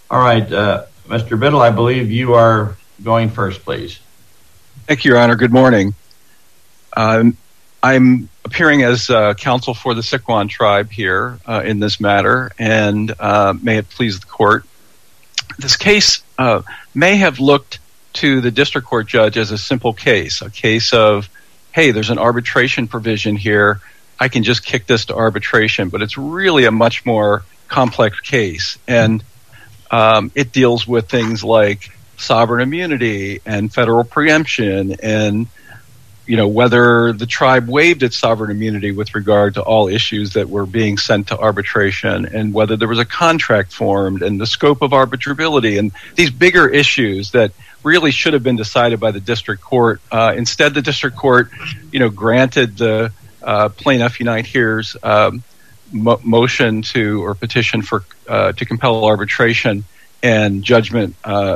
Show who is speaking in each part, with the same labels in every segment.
Speaker 1: All right, Mr. Biddle, I believe you are going first, please.
Speaker 2: Thank you, Your Honor. Good morning. I'm appearing as counsel for the Sycuan tribe here in this matter, and may it please the court. This case may have looked to the district court judge as a simple case, a case of, hey, there's an arbitration provision here. I can just kick this to arbitration, but it's really a much more complex case, and it deals with things like sovereign immunity and federal preemption, and whether the tribe waived its sovereign immunity with regard to all issues that were being sent to arbitration, and whether there was a contract formed, and the scope of arbitrability, and these bigger issues that really should have been decided by the district court. Instead, the district court, granted the plaintiff Unite Here's motion to or petition for to compel arbitration and judgment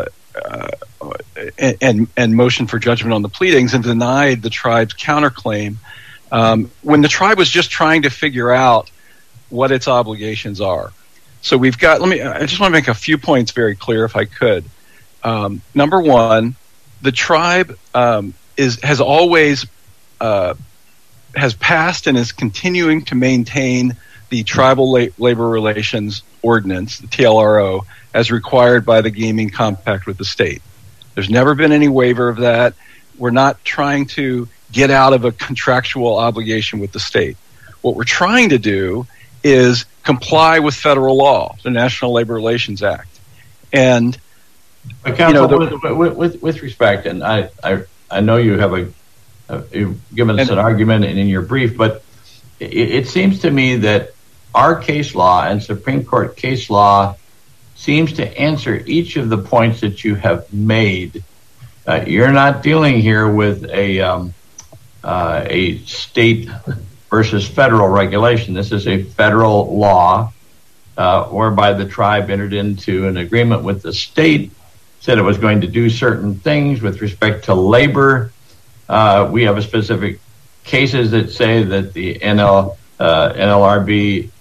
Speaker 2: and motion for judgment on the pleadings, and denied the tribe's counterclaim when the tribe was just trying to figure out what its obligations are. So we've got. I just want to make a few points very clear, if I could. Number one, the tribe has always has passed and is continuing to maintain the Tribal Labor Relations Ordinance, the TLRO, as required by the Gaming Compact with the state. There's never been any waiver of that. We're not trying to get out of a contractual obligation with the state. What we're trying to do is comply with federal law, the National Labor Relations Act. And
Speaker 1: Counsel, with respect, and I know you have you've given us an argument in your brief, but it seems to me that our case law and Supreme Court case law seems to answer each of the points that you have made. You're not dealing here with a state versus federal regulation. This is a federal law whereby the tribe entered into an agreement with the state, said it was going to do certain things with respect to labor. We have a specific cases that say that the NLRA,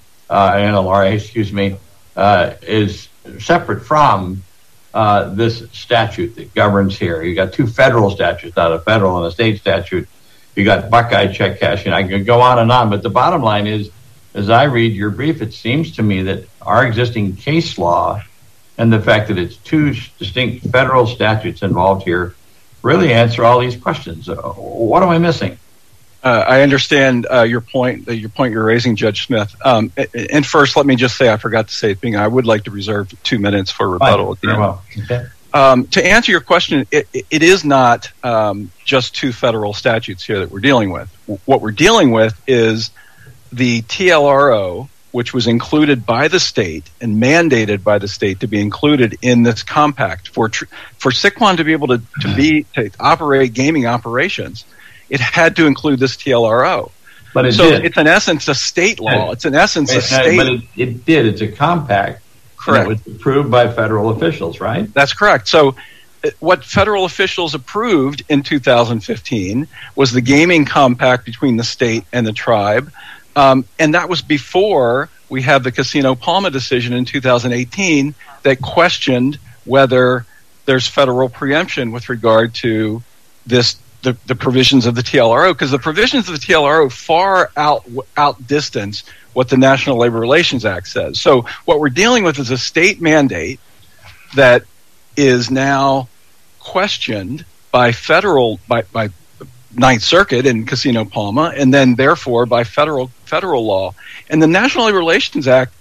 Speaker 1: is separate from this statute that governs here. You got two federal statutes, not a federal and a state statute. You got Buckeye check cashing. I can go on and on, but the bottom line is, as I read your brief, it seems to me that our existing case law and the fact that it's two distinct federal statutes involved here really answer all these questions. What am I missing?
Speaker 2: I understand your point you're raising, Judge Smith. And first, let me just say, I forgot to say at the beginning, I would like to reserve 2 minutes for rebuttal.
Speaker 1: Very well. Okay.
Speaker 2: To answer your question, it is not just two federal statutes here that we're dealing with. What we're dealing with is the TLRO, which was included by the state and mandated by the state to be included in this compact for Sycuan to be able to operate gaming operations. It had to include this TLRO.
Speaker 1: But it
Speaker 2: so
Speaker 1: did.
Speaker 2: It's in essence a state law. It's in essence a state.
Speaker 1: But it did. It's a compact.
Speaker 2: Correct.
Speaker 1: And it was approved by federal officials, right?
Speaker 2: That's correct. So what federal officials approved in 2015 was the gaming compact between the state and the tribe. And that was before we had the Casino Palma decision in 2018 that questioned whether there's federal preemption with regard to the provisions of the TLRO, because the provisions of the TLRO far outdistance what the National Labor Relations Act says. So what we're dealing with is a state mandate that is now questioned by Ninth Circuit and Casino Palma, and then therefore by federal law. And the National Labor Relations Act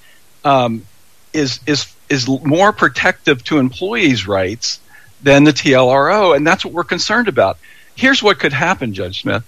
Speaker 2: is more protective to employees' rights than the TLRO, and that's what we're concerned about. Here's what could happen, Judge Smith.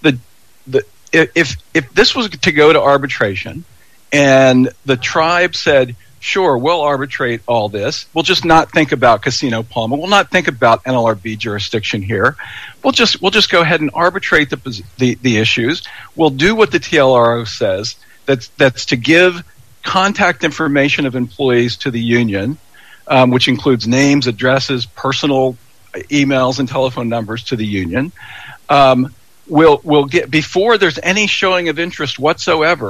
Speaker 2: If this was to go to arbitration and the tribe said, sure, we'll arbitrate all this, we'll just not think about Casino Palma, we'll not think about NLRB jurisdiction here, we'll just go ahead and arbitrate the issues, we'll do what the TLRO says, that's to give contact information of employees to the union, which includes names, addresses, personal emails, and telephone numbers to the union. We'll get, before there's any showing of interest whatsoever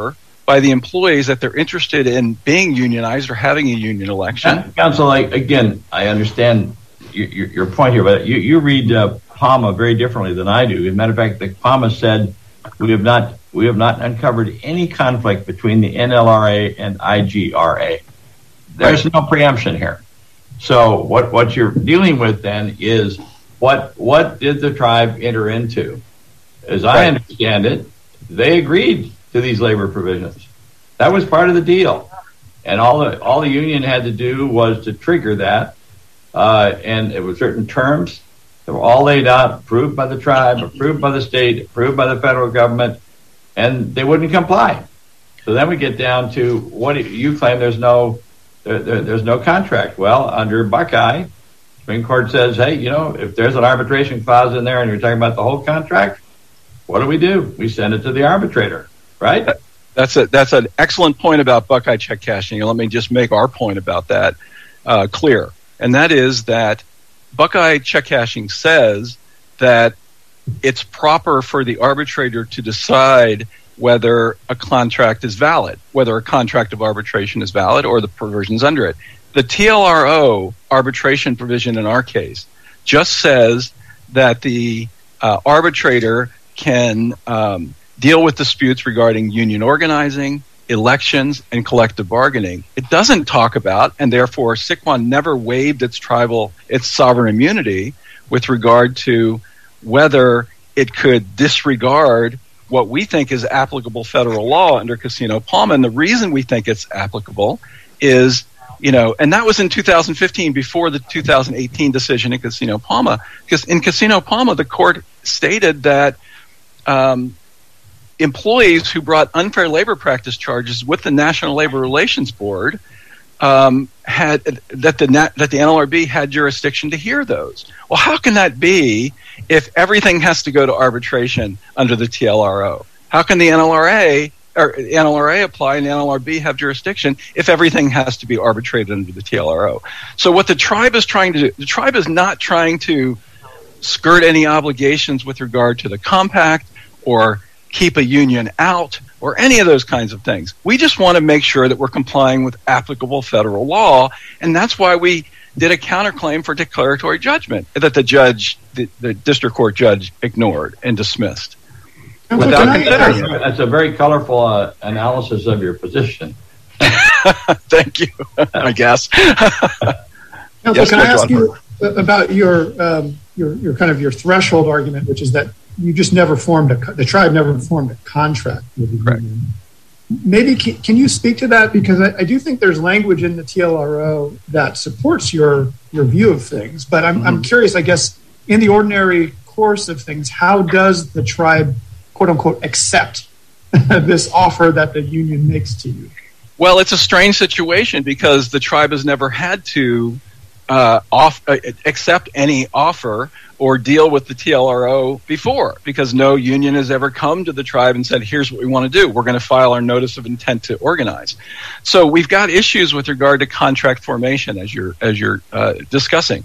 Speaker 2: by the employees that they're interested in being unionized or having a union election.
Speaker 1: Counsel, again, I understand your point here, but you read PAMA very differently than I do. As a matter of fact, the PAMA said we have not uncovered any conflict between the NLRA and IGRA. There's no preemption here. So what you're dealing with then is what did the tribe enter into? As I understand it, they agreed to these labor provisions. That was part of the deal, and all the union had to do was to trigger that, and it was certain terms that were all laid out, approved by the tribe, approved by the state, approved by the federal government, and they wouldn't comply. So then we get down to what you claim there's no contract. Well, under Buckeye, Supreme Court says, hey, if there's an arbitration clause in there and you're talking about the whole contract, what do? We send it to the arbitrator, right?
Speaker 2: That's an excellent point about Buckeye check cashing. Let me just make our point about that clear. And that is that Buckeye check cashing says that it's proper for the arbitrator to decide whether a contract is valid, whether a contract of arbitration is valid or the provisions under it. The TLRO arbitration provision in our case just says that the arbitrator can deal with disputes regarding union organizing, elections, and collective bargaining. It doesn't talk about, and therefore Sycuan never waived its sovereign immunity with regard to whether it could disregard what we think is applicable federal law under Casino Palma. And the reason we think it's applicable is, and that was in 2015 before the 2018 decision in Casino Palma, because in Casino Palma, the court stated that employees who brought unfair labor practice charges with the National Labor Relations Board had that the NLRB had jurisdiction to hear those. Well, how can that be if everything has to go to arbitration under the TLRO? How can the NLRA apply and the NLRB have jurisdiction if everything has to be arbitrated under the TLRO? So what the tribe is trying to do, the tribe is not trying to skirt any obligations with regard to the compact or keep a union out or any of those kinds of things. We just want to make sure that we're complying with applicable federal law, and that's why we did a counterclaim for declaratory judgment that the district court judge ignored and dismissed.
Speaker 1: That's a very colorful analysis of your position.
Speaker 2: Thank you, I guess.
Speaker 3: Counsel, can I ask you about your kind of your threshold argument, which is that you just never the tribe never formed a contract with the union. Maybe can you speak to that? Because I do think there's language in the TLRO that supports your view of things, but I'm curious, I guess, in the ordinary course of things, how does the tribe, quote unquote, accept this offer that the union makes to you?
Speaker 2: Well, it's a strange situation because the tribe has never had to accept any offer or deal with the TLRO before, because no union has ever come to the tribe and said, here's what we want to do. We're going to file our notice of intent to organize. So we've got issues with regard to contract formation as you're discussing.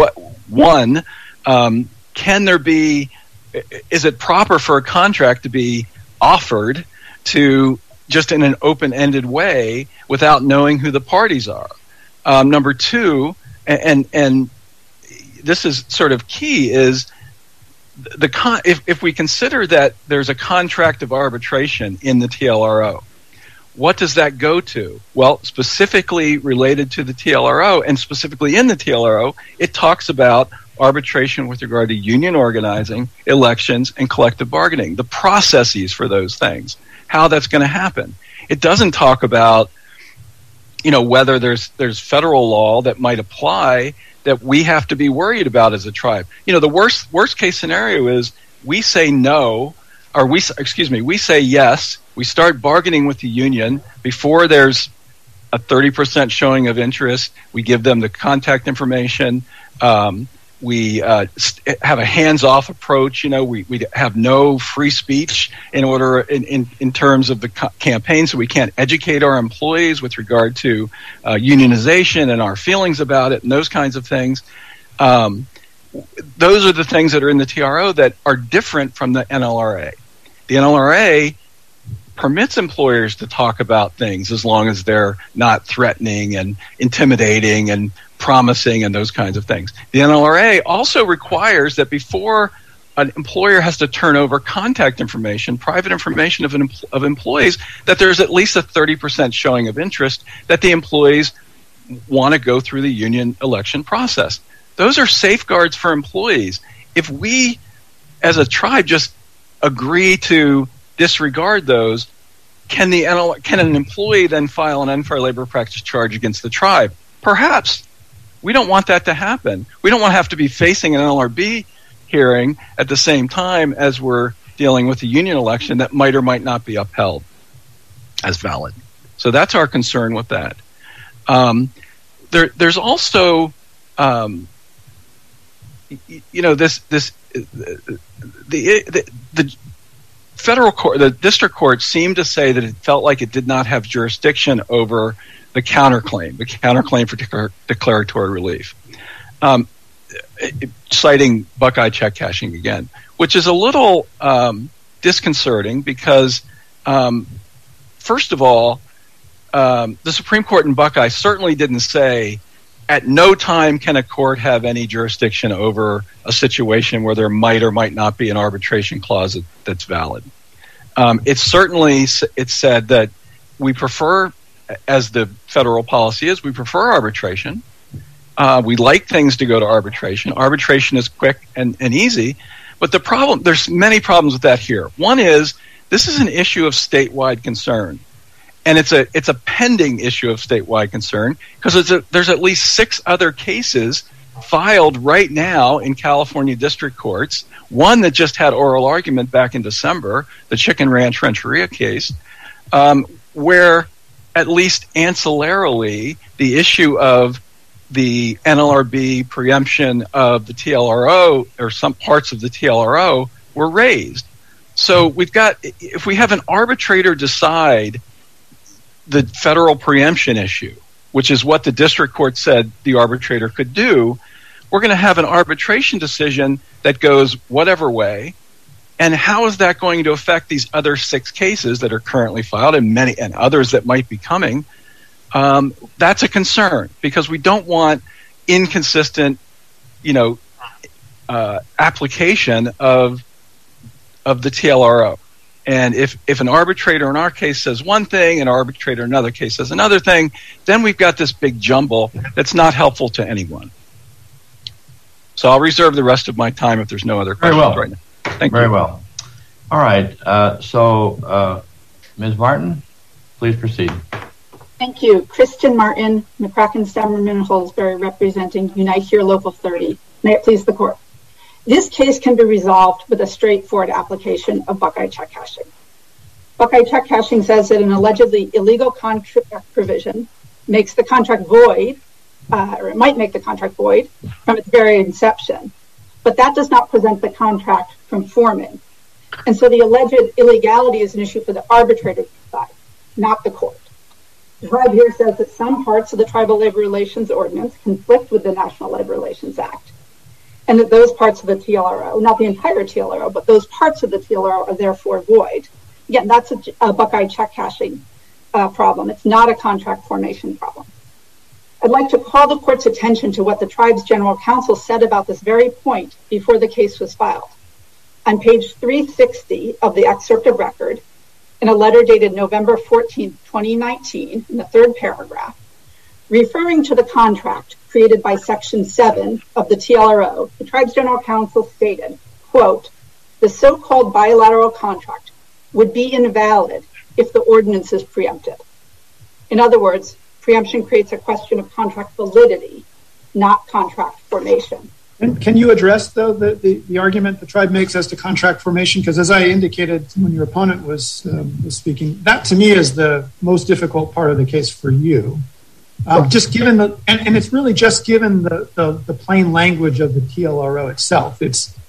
Speaker 2: Can there be, is it proper for a contract to be offered to just in an open-ended way without knowing who the parties are? Number two, and this is sort of key, is if we consider that there's a contract of arbitration in the TLRO, what does that go to? Well, specifically related to the TLRO, and specifically in the TLRO, it talks about arbitration with regard to union organizing, elections, and collective bargaining, the processes for those things, how that's going to happen. It doesn't talk about, whether there's federal law that might apply that we have to be worried about as a tribe. The worst case scenario is we say no, or we say yes. We start bargaining with the union before there's a 30% showing of interest. We give them the contact information. We have a hands-off approach. We have no free speech in terms of the campaign, so we can't educate our employees with regard to unionization and our feelings about it and those kinds of things. Those are the things that are in the TRO that are different from the NLRA. The NLRA permits employers to talk about things as long as they're not threatening and intimidating and promising and those kinds of things. The NLRA also requires that before an employer has to turn over contact information, private information of employees, that there's at least a 30% showing of interest that the employees want to go through the union election process. Those are safeguards for employees. If we, as a tribe, just agree to disregard those, can an employee then file an unfair labor practice charge against the tribe? Perhaps. We don't want that to happen. We don't want to have to be facing an NLRB hearing at the same time as we're dealing with a union election that might or might not be upheld as valid. So that's our concern with that. There's also, the federal court, the district court seemed to say that it felt like it did not have jurisdiction over the counterclaim for declaratory relief, citing Buckeye check cashing again, which is a little disconcerting because, first of all, the Supreme Court in Buckeye certainly didn't say at no time can a court have any jurisdiction over a situation where there might or might not be an arbitration clause that's valid. It said that we prefer, as the federal policy is, we prefer arbitration. We like things to go to arbitration. Arbitration is quick and easy, but there's many problems with that here. One is this is an issue of statewide concern, and it's a pending issue of statewide concern because there's at least 6 other cases filed right now in California district courts. One that just had oral argument back in December, the Chicken Ranch Rancheria case, where at least ancillarily the issue of the NLRB preemption of the TLRO or some parts of the TLRO were raised. So if we have an arbitrator decide the federal preemption issue, which is what the district court said the arbitrator could do, we're going to have an arbitration decision that goes whatever way. And how is that going to affect these other 6 cases that are currently filed and others that might be coming? That's a concern because we don't want inconsistent, application of the TLRO. And if an arbitrator in our case says one thing, an arbitrator in another case says another thing, then we've got this big jumble that's not helpful to anyone. So I'll reserve the rest of my time if there's no other questions right now. Thank you.
Speaker 1: Very well. All right. So, Ms. Martin, please proceed.
Speaker 4: Thank you. Kristen Martin, McCracken, Stemmerman, Holsbury, representing Unite Here Local 30. May it please the court. This case can be resolved with a straightforward application of Buckeye check cashing. Buckeye check cashing says that an allegedly illegal contract provision makes the contract void, or it might make the contract void from its very inception, but that does not prevent the contract from forming. And so the alleged illegality is an issue for the arbitrator to decide, not the court. The tribe here says that some parts of the Tribal Labor Relations Ordinance conflict with the National Labor Relations Act, and that those parts of the TLRO, not the entire TLRO, but those parts of the TLRO are therefore void. Again, that's a Buckeye check cashing problem. It's not a contract formation problem. I'd like to call the court's attention to what the tribe's general counsel said about this very point before the case was filed. On page 360 of the excerpt of record, in a letter dated November 14, 2019, in the 3rd paragraph, referring to the contract created by Section 7 of the TLRO, the tribe's general counsel stated, quote, the so-called bilateral contract would be invalid if the ordinance is preempted. In other words, preemption creates a question of contract validity, not contract formation.
Speaker 3: And can you address, though, the argument the tribe makes as to contract formation? Because as I indicated when your opponent was speaking, that to me is the most difficult part of the case for you. Just given and it's really just given the plain language of the TLRO itself.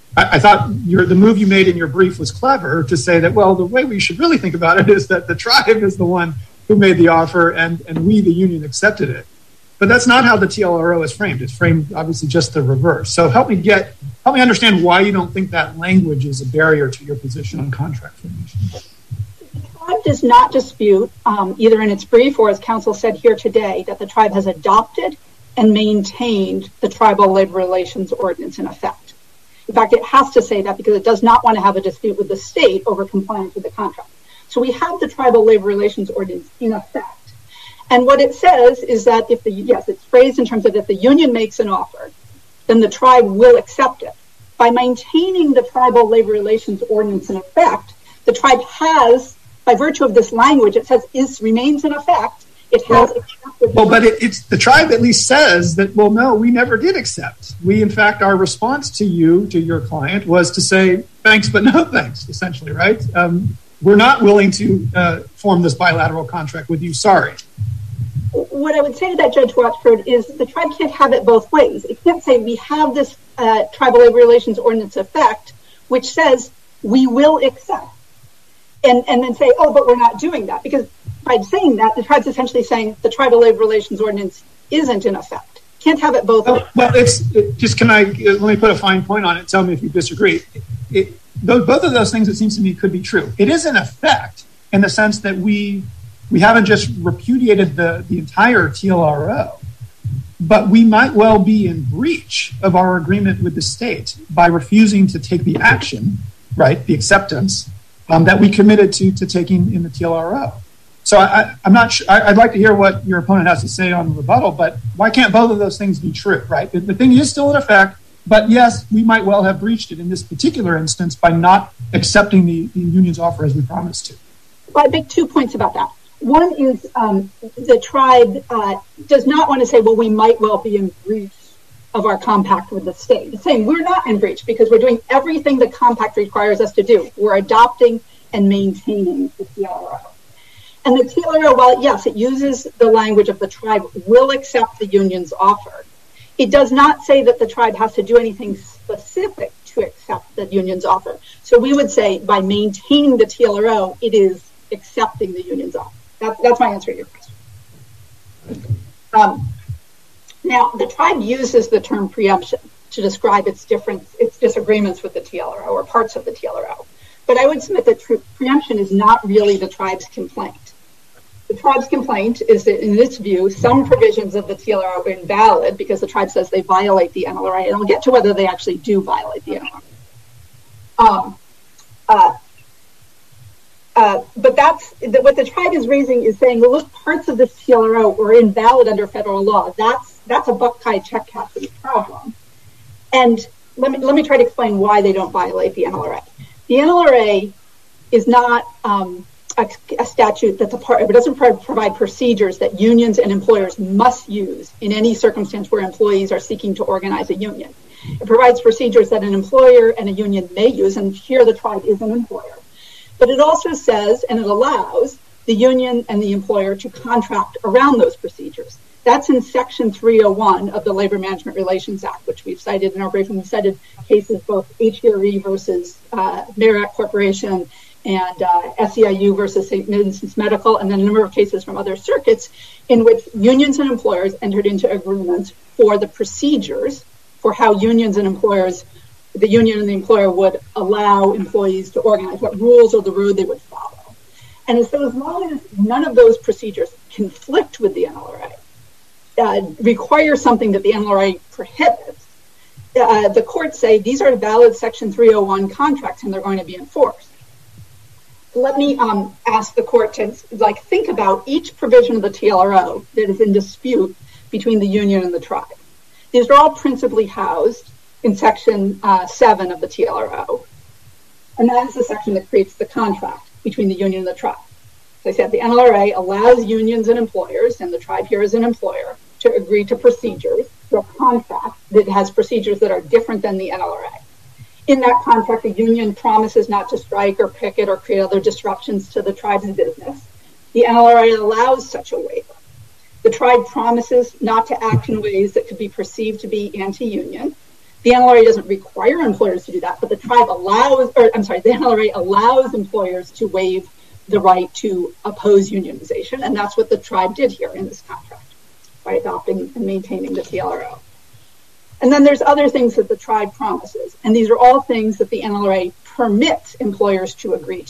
Speaker 3: I thought the move you made in your brief was clever to say that, well, the way we should really think about it is that the tribe is the one who made the offer and we, the union, accepted it. But that's not how the TLRO is framed. It's framed, obviously, just the reverse. So help me understand why you don't think that language is a barrier to your position on contract formation.
Speaker 4: The tribe does not dispute, either in its brief or as counsel said here today, that the tribe has adopted and maintained the Tribal Labor Relations Ordinance in effect. In fact, it has to say that because it does not want to have a dispute with the state over compliance with the contract. So we have the Tribal Labor Relations Ordinance in effect. And what it says is that it's phrased in terms of if the union makes an offer, then the tribe will accept it. By maintaining the Tribal Labor Relations Ordinance in effect, the tribe has, by virtue of this language, it says remains in effect. It has accepted.
Speaker 3: Well, but it's the tribe at least says that, well, no, we never did accept. We, in fact, our response to your client, was to say thanks, but no thanks, essentially, right? We're not willing to form this bilateral contract with you. Sorry.
Speaker 4: What I would say to that, Judge Watford, is the tribe can't have it both ways. It can't say we have this Tribal Labor Relations Ordinance effect, which says we will accept, and then say, oh, but we're not doing that. Because by saying that, the tribe's essentially saying the Tribal Labor Relations Ordinance isn't in effect. Can't have it both ways.
Speaker 3: Well, let me put a fine point on it. Tell me if you disagree. Both of those things, it seems to me, could be true. It is in effect in the sense that we haven't just repudiated the entire TLRO, but we might well be in breach of our agreement with the state by refusing to take the action, right, the acceptance, that we committed to taking in the TLRO. So I'm not sure. I'd like to hear what your opponent has to say on the rebuttal, but why can't both of those things be true, right? The thing is still in effect, but yes, we might well have breached it in this particular instance by not accepting the union's offer as we promised to.
Speaker 4: Well, I make 2 points about that. One is the tribe does not want to say, well, we might well be in breach of our compact with the state. It's saying we're not in breach because we're doing everything the compact requires us to do. We're adopting and maintaining the TLRO. And the TLRO, while yes, it uses the language of the tribe will accept the union's offer, it does not say that the tribe has to do anything specific to accept the union's offer. So we would say by maintaining the TLRO, it is accepting the union's offer. That's my answer to your question. Now, the tribe uses the term preemption to describe its disagreements with the TLRO or parts of the TLRO. But I would submit that preemption is not really the tribe's complaint. The tribe's complaint is that, in its view, some provisions of the TLRO are invalid because the tribe says they violate the NLRA, and I'll get to whether they actually do violate the NLRA. But that's what the tribe is raising is saying, well, look, parts of this TLRO are invalid under federal law. That's a Buckeye check cashing problem. And let me try to explain why they don't violate the NLRA. The NLRA is not a statute that's it doesn't provide procedures that unions and employers must use in any circumstance where employees are seeking to organize a union. It provides procedures that an employer and a union may use, and here the tribe is an employer. But it also says, and it allows, the union and the employer to contract around those procedures. That's in Section 301 of the Labor Management Relations Act, which we've cited in our briefing. We've cited cases both HDRE versus Merit Corporation and SEIU versus St. Vincent's Medical, and then a number of cases from other circuits in which unions and employers entered into agreements for the procedures for how unions and employers, the union and the employer would allow employees to organize, what rules of the road they would follow. And so as long as none of those procedures conflict with the NLRA, require something that the NLRA prohibits, the courts say these are valid Section 301 contracts and they're going to be enforced. Let me ask the court to think about each provision of the TLRO that is in dispute between the union and the tribe. These are all principally housed in Section 7 of the TLRO. And that is the section that creates the contract between the union and the tribe. As I said, the NLRA allows unions and employers, and the tribe here is an employer, to agree to procedures, to a contract that has procedures that are different than the NLRA. In that contract, the union promises not to strike or picket or create other disruptions to the tribe's business. The NLRA allows such a waiver. The tribe promises not to act in ways that could be perceived to be anti-union. The NLRA doesn't require employers to do that, but the NLRA allows employers to waive the right to oppose unionization, and that's what the tribe did here in this contract by adopting and maintaining the TLRO. And then there's other things that the tribe promises, and these are all things that the NLRA permits employers to agree to.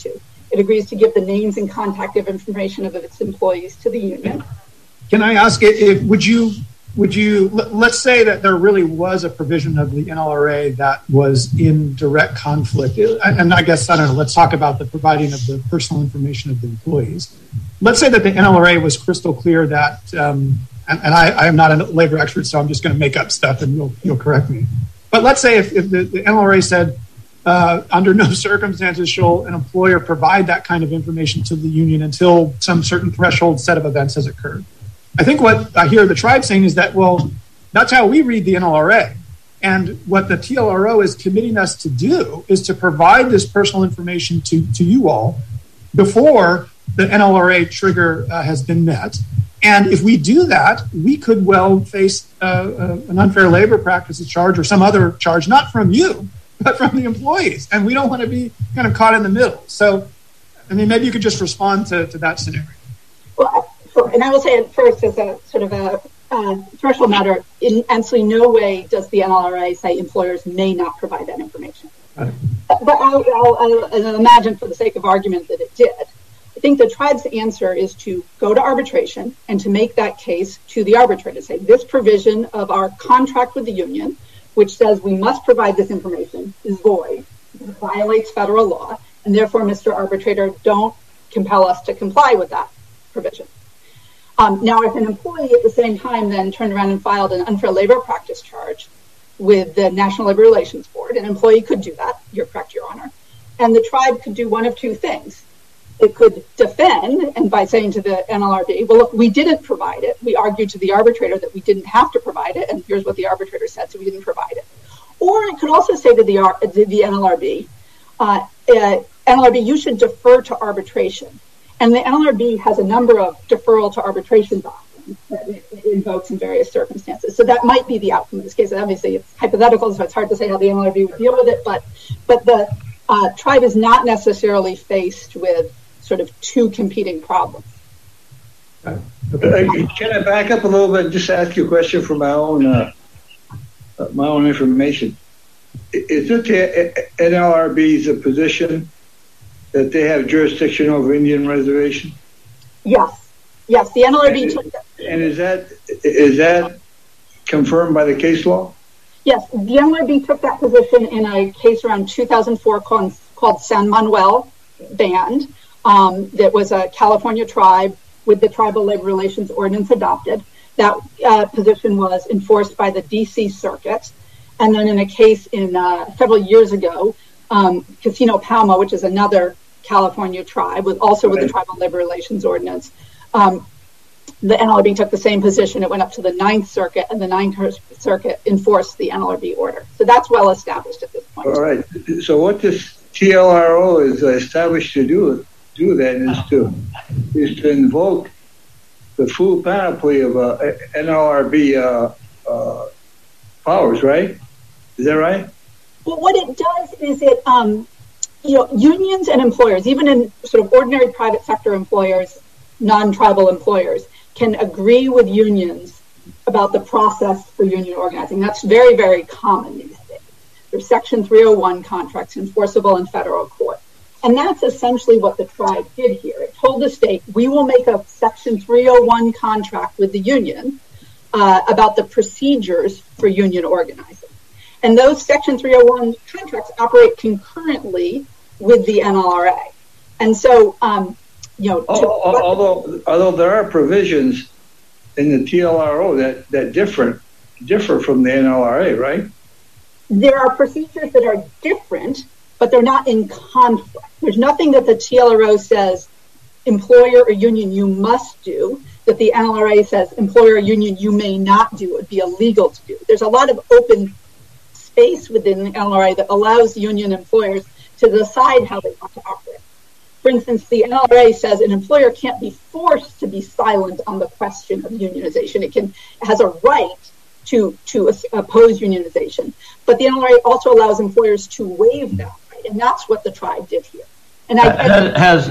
Speaker 4: It agrees to give the names and contact information of its employees to the union.
Speaker 3: Can I ask, would you, let's say that there really was a provision of the NLRA that was in direct conflict, and I guess, I don't know, let's talk about the providing of the personal information of the employees. Let's say that the NLRA was crystal clear that, and I am not a labor expert, so I'm just going to make up stuff and you'll correct me. But let's say if the NLRA said, under no circumstances shall an employer provide that kind of information to the union until some certain threshold set of events has occurred. I think what I hear the tribe saying is that, well, that's how we read the NLRA. And what the TLRO is committing us to do is to provide this personal information to you all before the NLRA trigger has been met. And if we do that, we could well face an unfair labor practices charge or some other charge, not from you, but from the employees. And we don't want to be kind of caught in the middle. So, I mean, maybe you could just respond to that scenario.
Speaker 4: Well, sure. And I will say at first, as a sort of a threshold matter, in absolutely no way does the NLRA say employers may not provide that information. Right. But I'll imagine for the sake of argument that it did. I think the tribe's answer is to go to arbitration and to make that case to the arbitrator. Say this provision of our contract with the union, which says we must provide this information, is void. It violates federal law, and therefore, Mr. Arbitrator, don't compel us to comply with that provision. Now, if an employee at the same time then turned around and filed an unfair labor practice charge with the National Labor Relations Board, an employee could do that. You're correct, Your Honor. And the tribe could do one of two things. It could defend, and by saying to the NLRB, well, look, we didn't provide it. We argued to the arbitrator that we didn't have to provide it, and here's what the arbitrator said, so we didn't provide it. Or it could also say to the NLRB, NLRB, you should defer to arbitration. And the NLRB has a number of deferral to arbitration doctrines that it invokes in various circumstances. So that might be the outcome in this case. Obviously, it's hypothetical, so it's hard to say how the NLRB would deal with it, but the tribe is not necessarily faced with sort of two competing problems.
Speaker 5: Can I back up a little bit and just ask you a question for my own information? Is it the NLRB's position that they have jurisdiction over Indian reservation?
Speaker 4: Yes, the NLRB took that. And
Speaker 5: is that confirmed by the case law?
Speaker 4: Yes, the NLRB took that position in a case around 2004 called San Manuel Band. That was a California tribe with the Tribal Labor Relations Ordinance adopted. That position was enforced by the D.C. Circuit. And then in a case in several years ago, Casino Palma, which is another California tribe, with the Tribal Labor Relations Ordinance, the NLRB took the same position. It went up to the Ninth Circuit, and the Ninth Circuit enforced the NLRB order. So that's well established at this point.
Speaker 5: All right. So what this TLRO is established to do then is to invoke the full panoply of NLRB powers, right? Is that right?
Speaker 4: Well, what it does is it, unions and employers, even in sort of ordinary private sector employers, non-tribal employers, can agree with unions about the process for union organizing. That's very, very common these days. There's Section 301 contracts enforceable in federal court. And that's essentially what the tribe did here. It told the state, we will make a Section 301 contract with the union about the procedures for union organizing. And those Section 301 contracts operate concurrently with the NLRA. And so,
Speaker 5: although there are provisions in the TLRO that differ from the NLRA, right?
Speaker 4: There are procedures that are different, but they're not in conflict. There's nothing that the TLRO says, employer or union, you must do, that the NLRA says, employer or union, you may not do. It would be illegal to do. There's a lot of open space within the NLRA that allows union employers to decide how they want to operate. For instance, the NLRA says an employer can't be forced to be silent on the question of unionization. It has a right to oppose unionization. But the NLRA also allows employers to waive that right, and that's what the tribe did here. And
Speaker 1: has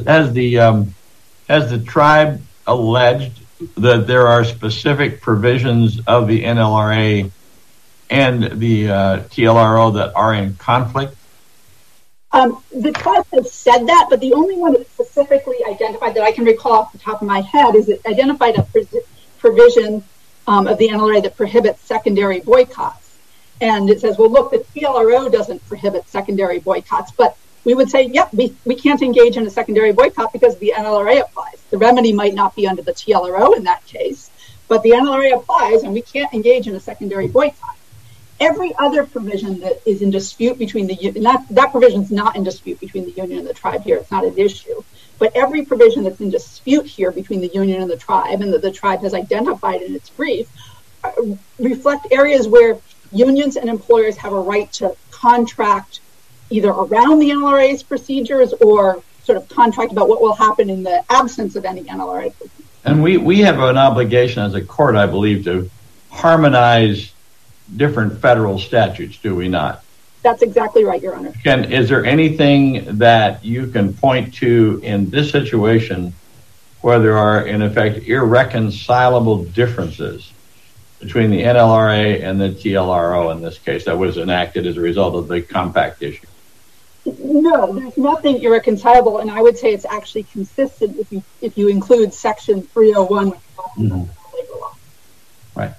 Speaker 1: the tribe alleged that there are specific provisions of the NLRA and the TLRO that are in conflict?
Speaker 4: The tribe has said that, but the only one that specifically identified that I can recall off the top of my head is it identified a provision of the NLRA that prohibits secondary boycotts. And it says, well, look, the TLRO doesn't prohibit secondary boycotts, but we would say, yep, we can't engage in a secondary boycott because the NLRA applies. The remedy might not be under the TLRO in that case, but the NLRA applies and we can't engage in a secondary boycott. Every other provision that is in dispute between the union, that provision is not in dispute between the union and the tribe here, it's not an issue. But every provision that's in dispute here between the union and the tribe, and that the tribe has identified in its brief, reflect areas where unions and employers have a right to contract either around the NLRA's procedures or sort of contract about what will happen in the absence of any NLRA procedures.
Speaker 1: And we have an obligation as a court, I believe, to harmonize different federal statutes, do we not?
Speaker 4: That's exactly right, Your Honor.
Speaker 1: Is there anything that you can point to in this situation where there are, in effect, irreconcilable differences between the NLRA and the TLRO in this case that was enacted as a result of the compact issue?
Speaker 4: No, there's nothing irreconcilable, and I would say it's actually consistent if you include Section 301, which talks about labor law.
Speaker 1: Right.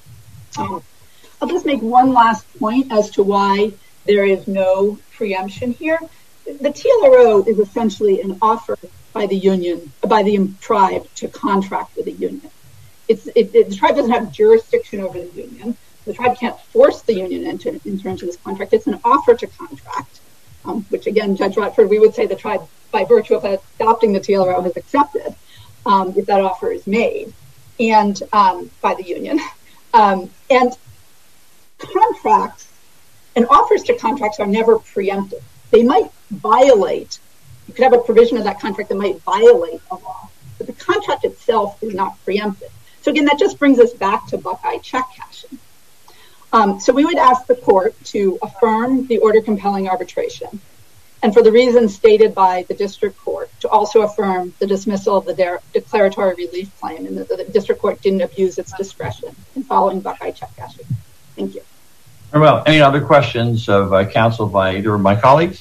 Speaker 4: I'll just make one last point as to why there is no preemption here. The TLRO is essentially an offer by the union, by the tribe, to contract with the union. The tribe doesn't have jurisdiction over the union. The tribe can't force the union into this contract. It's an offer to contract, which again, Judge Rutford, we would say the tribe, by virtue of adopting the TLRO, has accepted if that offer is made, and by the union. And contracts and offers to contracts are never preempted. They might violate, you could have a provision of that contract that might violate a law, but the contract itself is not preempted. So again, that just brings us back to Buckeye check cashing. So we would ask the court to affirm the order compelling arbitration, and for the reasons stated by the district court, to also affirm the dismissal of the declaratory relief claim, and that the district court didn't abuse its discretion in following Buckeye check cashing. Thank you.
Speaker 1: Very well. Any other questions of counsel by either of my colleagues?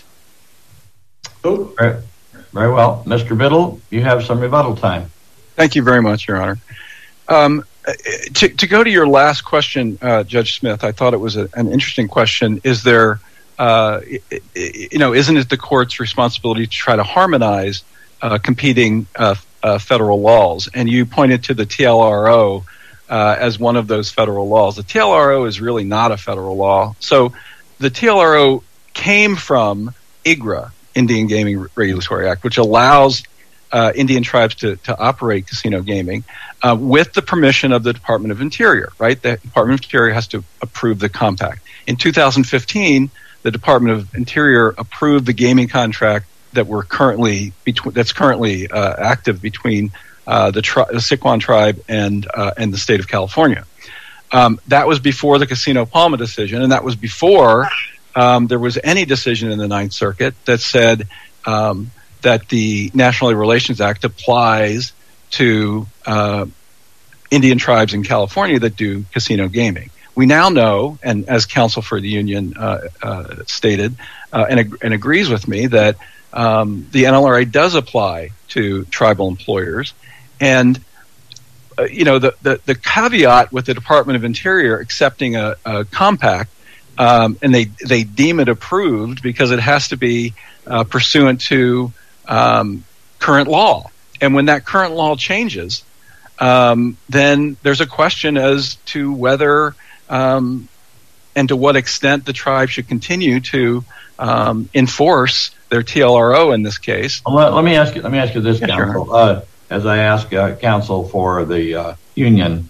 Speaker 5: Oh.
Speaker 1: Very well. Mr. Biddle, you have some rebuttal time.
Speaker 2: Thank you very much, Your Honor. To go to your last question, Judge Smith, I thought it was an interesting question. Is there, isn't it the court's responsibility to try to harmonize competing federal laws? And you pointed to the TLRO as one of those federal laws. The TLRO is really not a federal law. So the TLRO came from IGRA, Indian Gaming Regulatory Act, which allows Indian tribes to operate casino gaming with the permission of the Department of Interior, right? The Department of Interior has to approve the compact. In 2015, the Department of Interior approved the gaming contract that's currently active between the Sycuan tribe and the state of California. That was before the Casino Palma decision, and that was before there was any decision in the Ninth Circuit that said that the National Labor Relations Act applies to Indian tribes in California that do casino gaming. We now know, and as counsel for the union stated, and agrees with me, that the NLRA does apply to tribal employers. And the caveat with the Department of Interior accepting a compact, and they deem it approved because it has to be pursuant to current law. And when that current law changes, then there's a question as to whether and to what extent the tribe should continue to enforce their TLRO in this case.
Speaker 1: Let me ask you this, counsel.
Speaker 2: Sure.
Speaker 1: As I ask counsel for the union,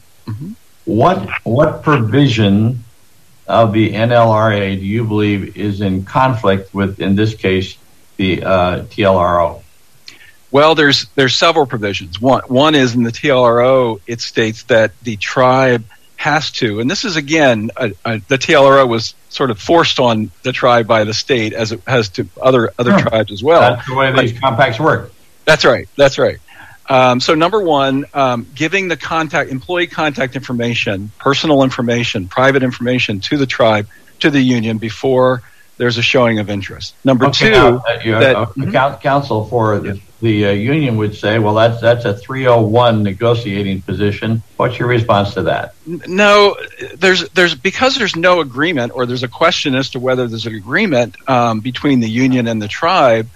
Speaker 1: what provision of the NLRA do you believe is in conflict with, in this case, the TLRO?
Speaker 2: Well, there's several provisions. One is in the TLRO. It states that the tribe has to, and this is again, the TLRO was sort of forced on the tribe by the state, as it has to other tribes as well.
Speaker 1: That's the way these compacts work.
Speaker 2: That's right. So number one, giving the employee contact information, personal information, private information to the tribe, to the union before there's a showing of interest. Number two,
Speaker 1: counsel for the union would say, well, that's a 301 negotiating position. What's your response to that?
Speaker 2: No, because there's no agreement, or there's a question as to whether there's an agreement between the union and the tribe.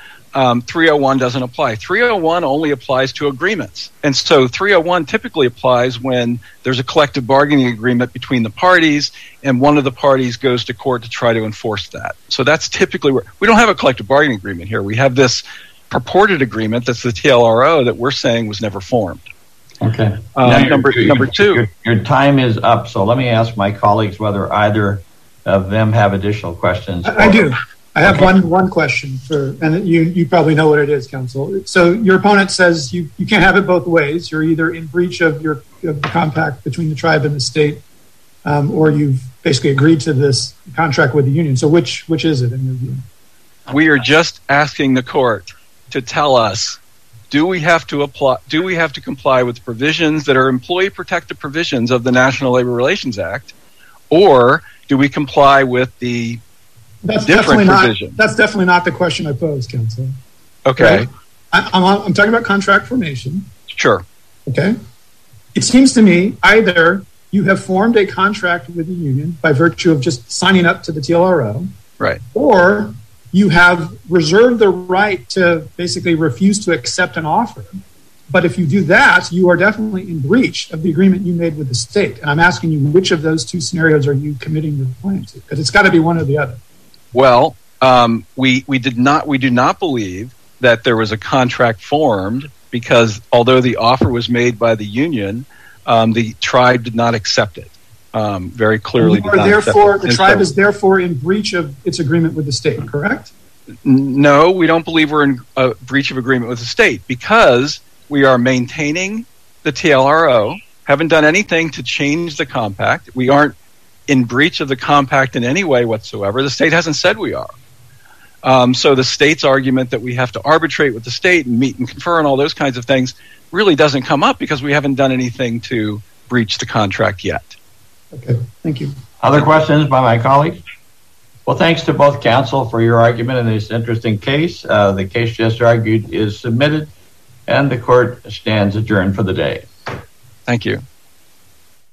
Speaker 2: 301 doesn't apply. 301 only applies to agreements. And so 301 typically applies when there's a collective bargaining agreement between the parties and one of the parties goes to court to try to enforce that. So that's typically where we don't have a collective bargaining agreement here. We have this purported agreement that's the TLRO that we're saying was never formed.
Speaker 1: Okay.
Speaker 2: Number two.
Speaker 1: Your time is up. So let me ask my colleagues whether either of them have additional questions.
Speaker 3: I do. I have one question and you probably know what it is, counsel. So your opponent says you can't have it both ways. You're either in breach of the compact between the tribe and the state, or you've basically agreed to this contract with the union. So which is it in your view?
Speaker 2: We are just asking the court to tell us, do we have to comply with provisions that are employee protective provisions of the National Labor Relations Act, or do we comply with the different provision?
Speaker 3: That's definitely not the question I posed, counsel.
Speaker 2: Okay.
Speaker 3: Right? I'm talking about contract formation.
Speaker 2: Sure.
Speaker 3: Okay. It seems to me either you have formed a contract with the union by virtue of just signing up to the TLRO,
Speaker 2: right,
Speaker 3: or you have reserved the right to basically refuse to accept an offer. But if you do that, you are definitely in breach of the agreement you made with the state. And I'm asking you, which of those two scenarios are you committing your claim to? Because it's got to be one or the other.
Speaker 2: Well, we do not believe that there was a contract formed, because although the offer was made by the union, the tribe did not accept it. Very clearly.
Speaker 3: The tribe is therefore in breach of its agreement with the state, correct?
Speaker 2: No, we don't believe we're in a breach of agreement with the state, because we are maintaining the TLRO, haven't done anything to change the compact. We aren't in breach of the compact in any way whatsoever. The state hasn't said we are. So the state's argument that we have to arbitrate with the state and meet and confer and all those kinds of things really doesn't come up, because we haven't done anything to breach the contract yet.
Speaker 3: Okay, thank you.
Speaker 1: Other questions by my colleagues? Well, thanks to both counsel for your argument in this interesting case. The case just argued is submitted, and the court stands adjourned for the day.
Speaker 2: Thank you.